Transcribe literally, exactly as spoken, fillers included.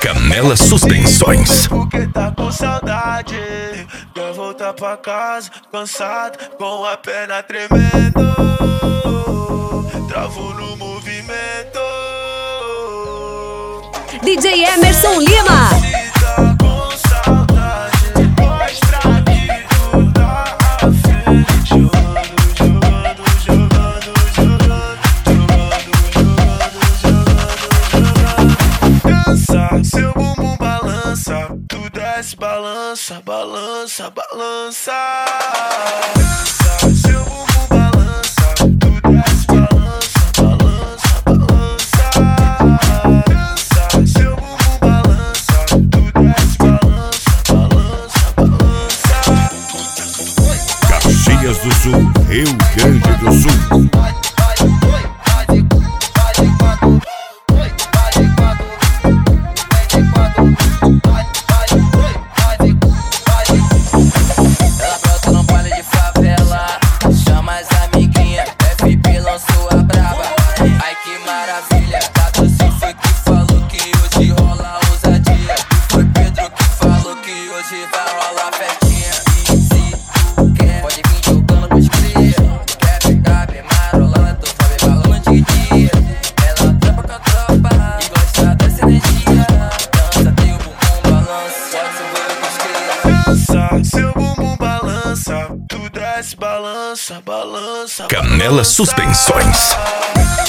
Canela Suspensões. Porque tá com saudade, quer voltar pra casa, cansado, com a perna tremendo. Travo no movimento. D J Emerson Lima. Se tá com saudade, mostra que tu tá afim. Jogando, jogando, jogando, jogando, jogando, jogando, jogando, jogando. Dança, seu bumbum balança, tu desce, balança, balança, balança. Dança, seu bumbum balança, tu desce, balança, balança, balança. Dança, seu bumbum balança, tu desce, balança, balança, balança. Caxias do Sul, Rio Grande do Sul. Ela brota no baile de favela, chama as amiguinhas, F P lançou a braba. Ai que maravilha, Tatuci foi que falou que hoje rola ousadia. Foi Pedro que falou que hoje vai rolar festinha. E se tu quer, pode vir jogando pros cria. Quer ficar bem marolando, tu sabe balão de dia. Ela trampa com a tropa e gosta dessa energia. Dança, teu bumbum balança, pode subir pros cria. Dança, seu bumbum balança, tu desce, balança, balança. Canela Suspensões.